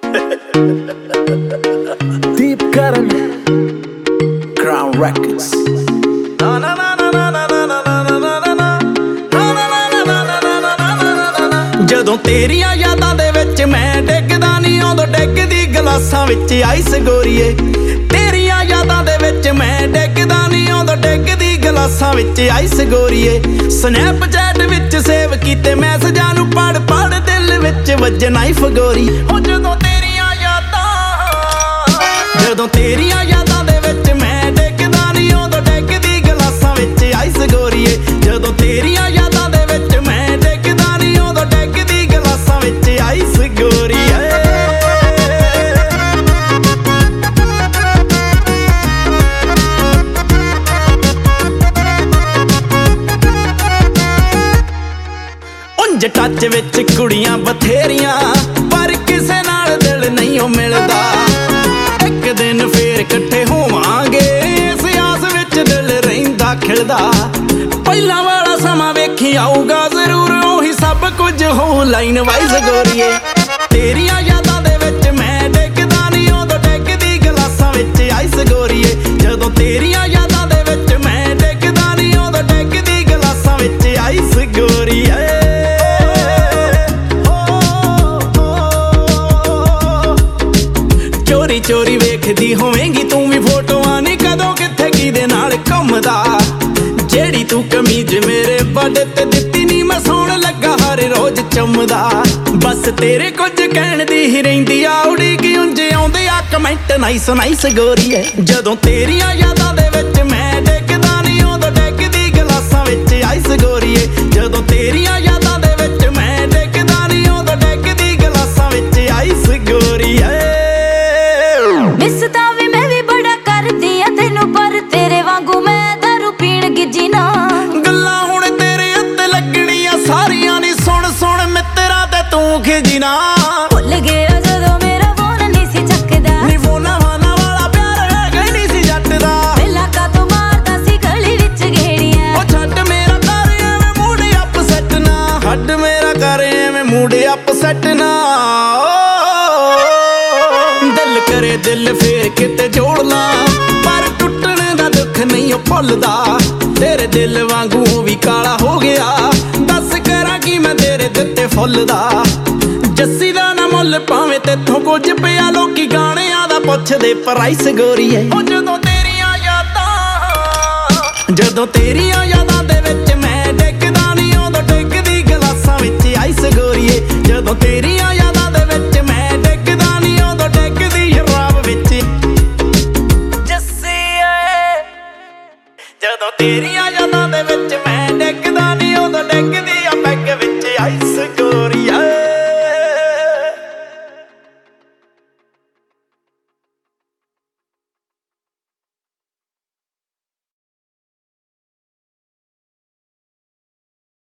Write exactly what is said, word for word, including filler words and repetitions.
Deep Karan, Crown Records. ਜਦੋਂ ਤੇਰੀਆਂ ਯਾਦਾਂ ਦੇ ਵਿੱਚ ਮੈਂ ਡਿੱਗਦਾ ਨਹੀਂ, ਉਦੋਂ ਡਿੱਗਦੀ ਗਲਾਸਾਂ ਵਿੱਚ ਆਈਸ ਗੋਰੀਏ। ਤੇਰੀਆਂ ਯਾਦਾਂ ਦੇ ਵਿੱਚ ਮੈਂ ਡਿੱਗਦਾ ਨਹੀਂ, ਉਦੋਂ ਡਿੱਗਦੀ ਗਲਾਸਾਂ ਵਿੱਚ ਆਈਸ ਗੋਰੀਏ। ਸਨੈਪਚੈਟ ਵਿੱਚ ਸੇਵ ਕੀਤੇ ਮੈਸੇਜਾਂ ਨੂੰ ਪੜ ਪੜ ਦਿਲ ਵਿੱਚ ਵੱਜੇ ਨਾਈਫ ਗੋਰੀ। ਉਹ ਜਦੋਂ ਤੇਰੀਆਂ ਯਾਦਾਂ ਜਦੋਂ ਤੇਰੀਆਂ ਯਾਦਾਂ ਦੇ ਵਿੱਚ ਮੈਂ ਡਿੱਗਦਾ ਨਹੀਂ, ਉਦੋਂ ਡਿੱਗਦੀ ਗਲਾਸਾਂ ਵਿੱਚ ਆਈਸ ਗੋਰੀਏ। ਜਦੋਂ ਤੇਰੀਆਂ ਯਾਦਾਂ ਦੇ ਵਿੱਚ ਮੈਂ ਡਿੱਗਦਾ ਨਹੀਂ, ਉਦੋਂ ਡਿੱਗਦੀ ਗਲਾਸਾਂ ਵਿੱਚ ਆਈਸ ਗੋਰੀਏ। ਉਂਝ ਟੱਚ ਵਿੱਚ ਕੁੜੀਆਂ ਬਥੇਰੀਆਂ, ਪਰ ਕਿਸੇ ਨਾਲ ਦਿਲ ਨਹੀਂ ਉਹ ਮਿਲਦਾ। ਇੱਕ ਦਿਨ ਫੇਰ ਇਕੱਠੇ ਹੋਵਾਂਗੇ, ਇਸ ਆਸ ਵਿੱਚ ਦਿਲ ਰਹਿੰਦਾ ਖਿਲਦਾ। ਪਹਿਲਾਂ ਵਾਲਾ ਸਮਾਂ ਵੇਖੀ ਆਊਗਾ ਜ਼ਰੂਰ, ਉਹੀ ਸਭ ਕੁਝ ਹੋਊ ਲਾਈਨ ਵਾਈਜ਼ ਗੋਰੀਏ। ਤੇਰੀਆਂ ਯਾਦਾਂ ਦੇ ਵਿੱਚ ਮੈਂ ਡਿੱਗਦਾ ਨਹੀਂ, ਉਦੋਂ ਡਿੱਗਦੀ ਗਲਾਸਾਂ ਵਿੱਚ ਆਈਸ ਗੋਰੀਏ। ਜਦੋਂ ਤੇਰੀਆਂ ਯਾਦਾਂ ਦੇ ਵਿੱਚ ਮੈਂ ਡਿੱਗਦਾ ਨਹੀਂ, ਉਦੋਂ ਡਿੱਗਦੀ ਗਲਾਸਾਂ ਵਿੱਚ ਆਈਸ ਗੋਰੀਏ। ਚੋਰੀ ਚੋਰੀ ਵੇਖਦੀ ਹੋਵੇਂਗੀ ਤੂੰ ਵੀ ਫੋਟੋਆਂ, ਨੀ ਕਦੋਂ ਕਿੱਥੇ ਕਿਹਦੇ ਨਾਲ ਘੁੰਮਦਾ। ਜਿਹੜੀ ਤੂੰ ਕਮੀਜ਼ ਮੇਰੇ ਬੜੇ ਤੇ ਦਿੱਤੀ ਨੀ, ਮੈਂ ਸੌਣ ਲੱਗਾ ਹਰ ਰੋਜ਼ ਚੁੰਮਦਾ। ਬਸ ਤੇਰੇ ਕੁਝ ਕਹਿਣ ਦੀ ਹੀ ਰਹਿੰਦੀ ਆ ਉਡੀਕ, ਉਂਝ ਆਉਂਦੇ ਆ ਕਮੈਂਟ ਨਾਈਸ ਨਾਈਸ ਗੋਰੀਏ। ਜਦੋਂ ਤੇਰੀਆਂ ਯਾਦਾਂ ਦੇ ਵਿੱਚ ਮੈਂ ਡਿੱਗਦਾ ਨਹੀਂ, ਉਦੋਂ ਡਿੱਗਦੀ ਗਲਾਸਾਂ ਵਿੱਚ ਆਈਸ ਗੋਰੀਏ। ਜਦੋਂ ਤੇਰੀਆਂ ਯਾਦਾਂ ਦੇ ਵਿੱਚ ਮੈਂ ਡਿੱਗਦਾ ਨਹੀਂ, ਉਦੋਂ ਡਿੱਗਦੀ ਗਲਾਸਾਂ ਵਿੱਚ ਆਈਸ ਗੋਰੀਏ। ਮਿਸ ਤਾਂ ਵੀ ਮੈਂ ਵੀ ਬੜਾ ਕਰਦੀ ਆ ਤੈਨੂੰ, ਪਰ ਤੇਰੇ ਵਾਂਗੂ ਮੈਂ ਦਾਰੂ ਪੀਣ ਗਿੱਜੀ ਨਾ। ਗੱਲਾਂ ਹੁਣ ਤੇਰੇ ਉੱਤੇ ਲੱਗਣੀਆਂ ਸਾਰੀਆਂ, ਨੀ ਸੁਣ ਸੁਣ ਮਿੱਤਰਾਂ ਤੇ ਤੂੰ ਖਿਜੀ ਨਾ। ਭੁੱਲ ਗਿਆ ਜਦੋਂ ਮੇਰਾ ਫੋਨ ਨਹੀਂ ਸੀ ਚੱਕਦਾ, ਨੀ ਫੋਨਾ ਵਾਨਾ ਵਾਲਾ ਪਿਆਰ ਹੈਗਾ ਹੀ ਨਹੀਂ ਸੀ ਜੱਟ ਦਾ। ਪਹਿਲਾਂ ਕਾਤੋਂ ਮਾਰਦਾ ਸੀ ਗਲੀ ਵਿੱਚ ਗੇੜੀਆਂ। ਉਹ ਛੱਡ ਮੇਰਾ ਕਰ ਐਵੇਂ ਮੂਡ ਅਪਸੈਟ ਨਾ, ਛੱਡ ਮੇਰਾ ਕਰ ਐਵੇਂ ਮੂਡ ਅਪਸੈਟ ਨਾ। ਦਿਲ ਕਰੇ ਦਿਲ ਫੇਰ ਕਿਤੇ ਜੋੜ ਲਾਂ, ਪਰ ਟੁੱਟਣ ਦਾ ਦੁੱਖ ਨਹੀਂ ਉਹ ਭੁੱਲਦਾ। ਤੇਰੇ ਦਿਲ ਵਾਂਗੂ ਉਹ ਵੀ ਕਾਲਾ ਹੋ ਗਿਆ, ਦੱਸ ਕਰਾਂ ਕੀ ਮੈਂ ਤੇਰੇ ਦਿੱਤੇ ਫੁੱਲ ਦਾ। ਜੱਸੀ ਦਾ ਨਾ ਮੁੱਲ ਭਾਵੇਂ ਤੇਥੋਂ ਕੁਝ ਪਿਆ, ਲੋਕੀ ਗਾਣਿਆਂ ਦਾ ਪੁੱਛਦੇ ਪ੍ਰਾਈਸ ਗੋਰੀਏ। ਉਹ ਜਦੋਂ ਤੇਰੀਆਂ ਯਾਦਾਂ ਜਦੋਂ ਤੇਰੀਆਂ ਯਾਦਾਂ ਦੇ ਵਿੱਚ ਮੈਂ ਡਿੱਗਦਾ ਨਹੀਂ, ਉਦੋਂ ਡਿੱਗਦੀ ਗਲਾਸਾਂ ਵਿੱਚ ਆਈਸ ਗੋਰੀਏ। ਜਦੋਂ ਤੇਰੀਆਂ ਯਾਦਾਂ ਦੇ ਵਿੱਚ ਮੈਂ ਡਿੱਗਦਾ ਨਹੀਂ, ਉਦੋਂ ਡਿੱਗਦੀ ਸ਼ਰਾਬ ਵਿੱਚ ਜੱਸੀ ਏ। ਜਦੋਂ ਤੇਰੀਆਂ ਯਾਦਾਂ ਦੇ ਵਿੱਚ ਮੈਂ ਡਿੱਗਦਾ ਨਹੀਂ, ਉਦੋਂ ਡਿੱਗਦੀ